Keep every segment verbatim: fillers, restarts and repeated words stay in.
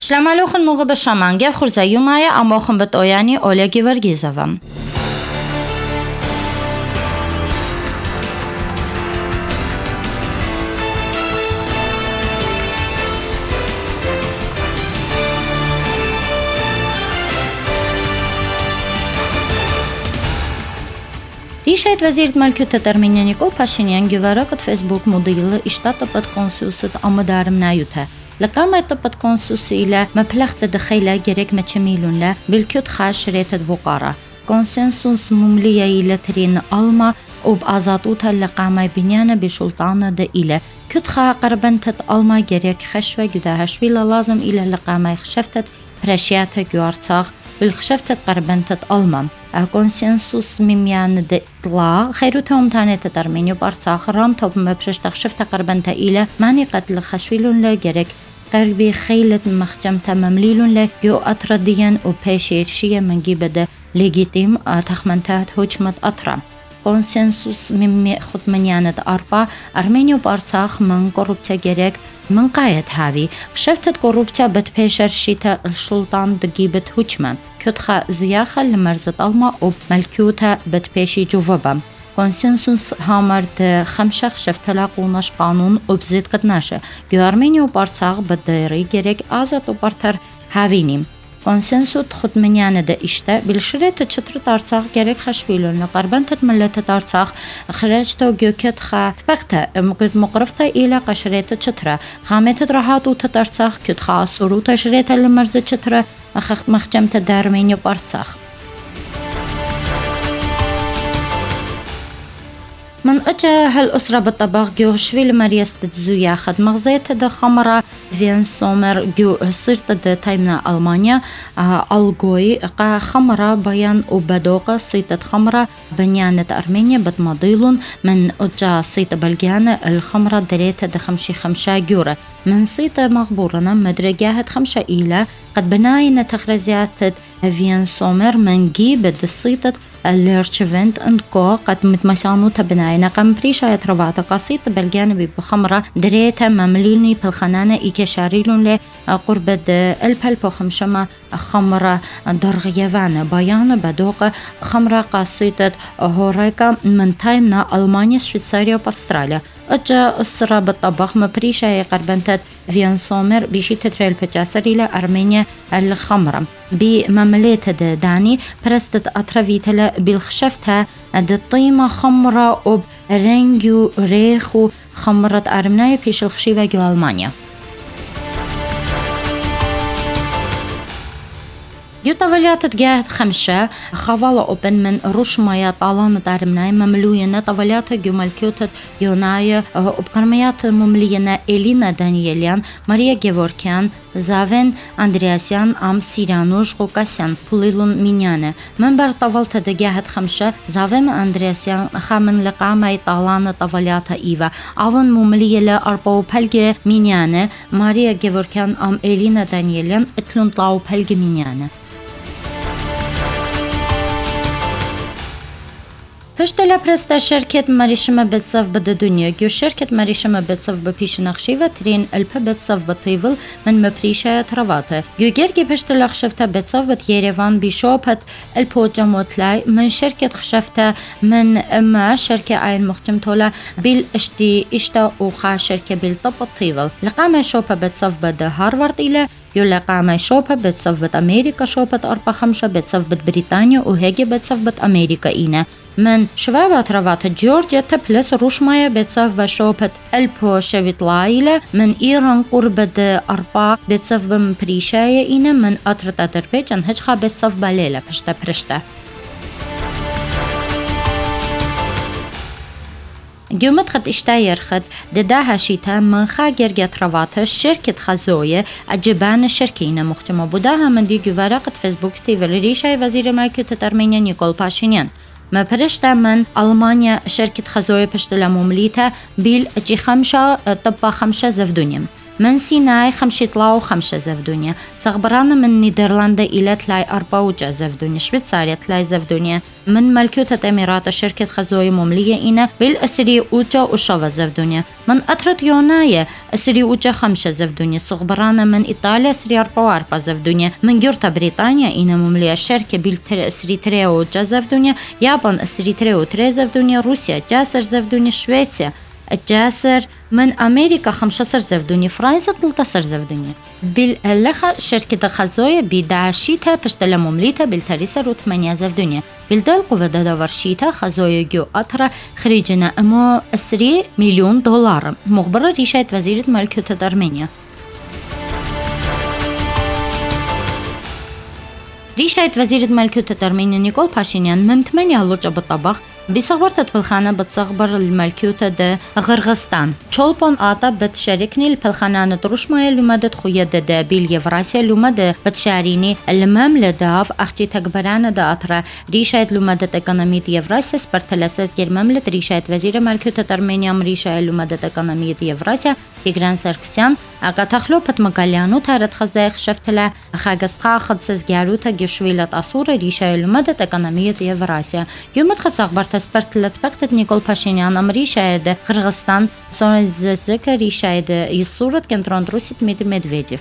Շլամալոխն մուղը բշաման գև խուրզայումայը ամոխն բտոյանի Օլեգ Գևորգիզովը։ Решает вазир Малькюта Тарменяников Пашинян Геваракат Фейсбук модила и штата под консулсът Амадарм Наюта. لقامة под консулсы إلى مبلغ تدخيله جريك متشميلون له بالكت خاش ريت بقارة. كونسنسوس مملية إلى ترين ألما وبأزاتوتها لقامة بنيانة بشلطانة دا إلى كت خا قربن تت ألما جريك خشوة جدا هشويلة لازم إلى لقامة خشفتت برشياتها جوارتاخ بالخشفتت قربن تت ألما. كونسنسوس ميميان دا طلا خيروتهم تانيت ترمينيو بارتاخ رام توب مبرشتخ شفت قربن تا إلى ماني قتل خشويلون لا جريك قربي خيلة مخجمتا ممليلون لا جو أترديا وبيشيرشية من جيبدا ليجيتيم تخمنتات هجمت أطرا. كونسنسوس ميمي خطمنيانت أربع أرمينيو بارتاخ من كوروبتا جريك من قاية هاوي شفتت كوروبتا بتبيشرشيتا السلطان دجيبت هجمة كتخا زياخة لمرزت ألما وملكوتا بتبيشي جوفبا. كونسنسوس هامرد خمشخ شفتلاقوناش قانون وبزيد قدناشة جو أرمينيو بارتاخ بديري جريك آزات وبارتر هاوينيم. كونسنسوس خطمنيانة دا إشتا بالشريط تشترت أرتاخ جريك خشبيلون لقربان تتملت أرتاخ خرجتو جو كتخا بقتا مقرفتا إلى قشريط تشترا خامت راحاتو تتارتاخ كتخا سورو تشريط لمرز تشترا مخجمت دارمينيو بارتاخ. من أجا هالأسرة بالطباخ جو شويل مريست تزويا خد مغزيت دا خمرة فين سومر جو صرت دا تايمنا ألمانيا ألغوي قا خمرة بيان وبدوقة صيتت خمرة بنيانة أرمينيا بتمضيلون من أجا صيت بلغيانة الخمرة دريت دا خمشي خمشا جورة من صيت مغبورنا مدرجاهت خمشة إلى قد بناينا تخرزيات فين سومر من جيب دا صيتت الارشفنت انكو قد متمسانو تبناينا قم بريشا يترباط قصيد بالجانب بخمرة دريتا ممليني بالخنانة إيكشاريلون لي قرب البلبو خمشما خمرة درغيفان بيان بدوق خمرة قصيدة هوريكا من تايمنا ألمانيا سويسريا وأستراليا. أجا السرا بالطبخ مبريشا قربنتت فين سومر بيشي تتريل بجاسر إلى أرمينيا الخمرة بممليت داني برستت أطرافيتلا بالخشفتها الطيمة خمرة وبرنجو ريخو خمرة أرمنايا بيش الخشيفة جو ألمانيا. يتوليات تجاهد خمسة خوالا أوبن من روش مايا طالان دارمناي مملوينا توليات جمالكيوت يوناي وبقرميات مملينا إلينا دانييليان ماريا جيفوركيان زافن أندرياسيان أم سيرانوش غوكاسيان بوليلون مينيانة من بر طولت تجاهد خمسة زافن أندرياسيان خامن لقامي طالان توليات إيفا أون ممليلا أربو بلغ مينيانة ماريا جيفوركيان أم إلينا دانييليان اتلون طلاو بلغ مينيانة. پشتلا پرستا شرکت مریشم بتصف بده دنیا جو شرکت مریشم بتصف بپیش نخشیوه ترین الپ بتصف بطیول من مپریشه ترواته جو گرگی پشتلا خشفته بتصف بت یریوان بیشوبت الپو جموتلای من شرکت خشفته من اما شرکه عین مخجم تولا بیل اشتی اشتا اوخا شرکه بیل طب طیول لقام شوبه بتصف بده هاروارد ایله يلقى مع شوبة بتصفت أمريكا شوبة أربعة خمسة بتصفت بريطانيا وهيجي بتصفت أمريكا إينا من شباب تروات جورجيا تبلس روشمايا بتصف شوبة ألبو شويتلايلة من إيران قرب أربعة بتصف بمبريشايا إينا من أطرت أذربيجان هجخا بتصف باليلة بشتا برشتا. جومت خد اشتاير خد دداها شيتا من خاجر جترواتها شركة خزوية أجبان الشركينة مختمة بوداها من دي جوارقة فيسبوك تيفل ريشاي وزير مملكة أرمينيا نيكول باشينيان ما برشتا من ألمانيا شركة خزوية بشتلا ممليتا بيل جي خمسة طبا خمسة زفدونيم من سيناء خمسة طلا وخمسة زفدونيا صغبرانا من نيدرلندا إلى تلاي أربعة وجا زفدونيا شويتساريا تلاي زفدونيا من ملكوتة أميرات شركة خزوي مملية إنا بالأسري وجا وشوا زفدونيا من أطرت يونايا أسري وجا خمسة زفدونيا صغبرانا من إيطاليا أسري أربعة وأربعة زفدونيا من جورتا بريطانيا إنا مملية شركة بالتر أسري تريا وجا زفدونيا يابان أسري تريا وتريا زفدونيا روسيا جاسر زفدونيا شويتسيا الجاسر من أمريكا خمسة زفدونيا فرنسا ثلاثة زفدونيا بالألخة شركة خزوية بدعشيتها بشتلا ممليتها بالتريسر وثمانية زفدونيا بالدل قوة دورشيتها خزوية جو أطرة خريجنا أمو أسري مليون دولار مخبرة ريشة وزيرة ملكوتة أرمينيا ريشة وزيرة ملكوتة أرمينيا نيكول باشينيان من ثمانية لوجة بالطبخ بصغبرت بالخانة بتصغبر الملكوتة دا غرغستان تشولبون آتا بتشاركني البلخانة ندروش مايا لمدة خوية دا بيل يفراسيا لمدة بتشاريني المملة داف أختي تكبرانة دا أطرة ريشة لمدة اقنامية يفراسيا سبرتلسس جير مملة ريشة وزيرة ملكوتة أرمينيا مريشة لمدة اقنامية يفراسيا تيغران ساركسيان أقا تخلو بتمقاليانو تارت خزايخ شفتلا خاقسقا خدسز جاروتا جشويلة أصورة ريشة لمدة اقنامية يفراسيا يومت خزاقبرت سبرتلت فقط نيكول باشينيان أمري شاهد قرغستان سونززكري شاهد يصورة كنترون روسية دميتر ميدفيديف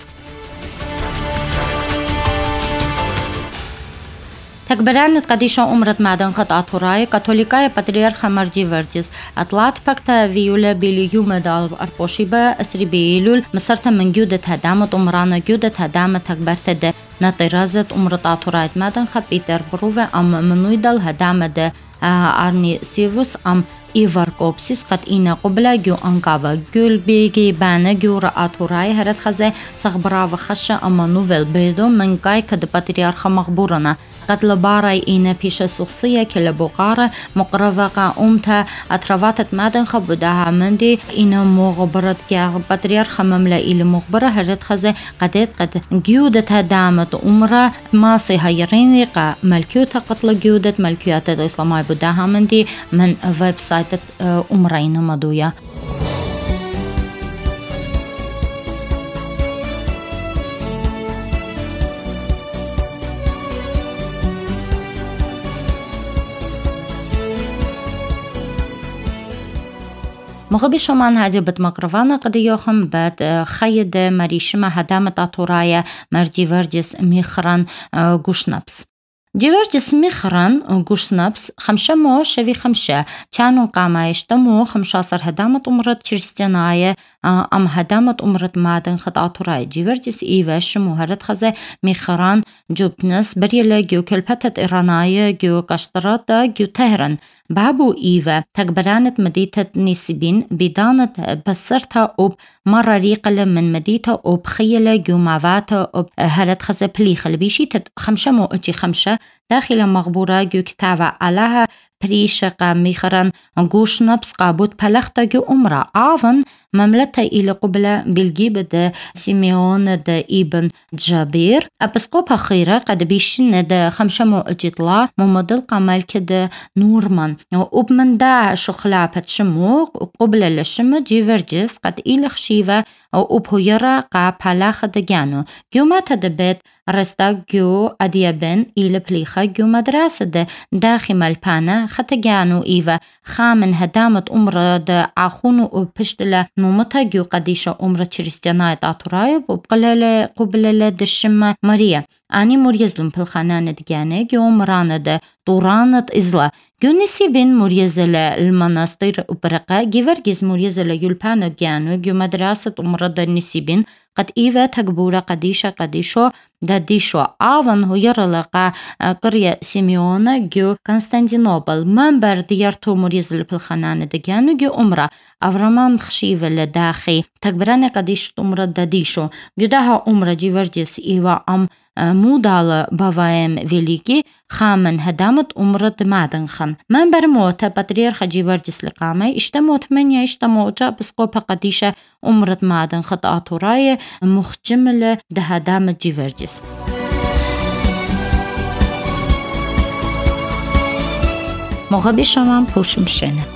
تكبران قديشة أمرت معدن قطعة توراي كاثوليكايا باتريارخا مرجي فرجز أطلعت باكتا فيولا بليوم دال أربوشيبا أسري بيلول مسرتا من جودة هدامة أمرانا جودة هدامة تكبرت ده نطرازت أمرت توراي معدن خبيتر بروفة أم منويدال هدامة ده أرني سيفوس أم إيفار كوبسيس قد إنا قبلا جو أنقاوا جول بيجي بانا جو رأتوراي هرد خزي صغبراوا خشة أما نوفل بيدو من قاي كد باتريارخا مغبورنا قد لباراي إنا بيشا سخصية كلا بوغارة مقرفة أمتا أترواتت مادن خبوداها مندي إنا مغبرت كا باتريارخا مملا إلي مغبرة هرد خزي قدت قد جودة هدامت أمرا ماسي هايريني قا ملكوتا قتل جودة ملكوتا الإسلامية بوداها مندي من ويب سايت أمرين مدويا مغبي شمان هادي بتمقرفانا قد يوخم بات خيد مريشما هدامة أطورايا مرجي فرجس ميخران قوشنبس جيفرجس ميخران قوشنبس خمسة مو شوي خمسة كانوا قامايش تمو خمسة هدامة أمرت كريستيانايا أم هدامة أمرت مادن خط أطورايا جيفرجس إيواش مهرت خزي ميخران جوبنس بريلا جو كلبتت إيرانايا جو قشترات جو تهران بابو إيفا تكبرانت مدينة نيسبين بدانت بسرتها أوب مرة ريقلة من مدينة أوب خيلة جو مافاتا أوب هرت خزة بليخل بيشيتت خمسة مو أجي خمسة داخل مغبورة جو كتابة علىها بريشقا ميخران قوشنبس قابوت بلختا جو أمرا آفن مملتا إلى قبلة بالجيب دا سيميون دا إبن جابير أبسقوبها خيرا قد بيشن دا خمسة مو أجيطلا ممدل قمال كدا نورمان وبمن دا شخلا بتشمو قبلة لشم جيفرجس قد إلى خشيفة وبهو يرى قا بلاخ دجانو جو ما تدبت رستا جو أديابن إلى بليخة جو مدرسة دا داخل البانا ختجانو إيفا خامن هدامة أمر دا عخونو وبشتلا نومتا جو قديشة أمر كريستياناية أطرايب وبقلالة قبلة دشمة ماريا أني مريزلم بالخانانة دجانة جو مرانة دا طورانة إزلا جو نسيبين مريزلة المناستير وبرقة جيفرجز مريزلة يلبانو جانو جو مدرسة أمر دا نسيبين قد إيفا تكبورة قديشة قديشو داديشو آفن هو يرلقى قرية سيميونا جو كونستانتينوبل منبر ديارتو مريزل بالخنانة دجانو جو أمرا أفرمان خشيفة لداخي تكبرانة قديشة أمرا داديشو جو داها أمرا جيفرجس إيوا أم مودال بavaim великий خامن هدامت أمرت مادن خم من برموت بطريرخ جيفرجس لقامي اشتموت من يشتموجا بسقوبة قديشة أمرت مادن خطأت راية مخجملة ده هدامت جيفرجس مغبي شمان بوشم شنه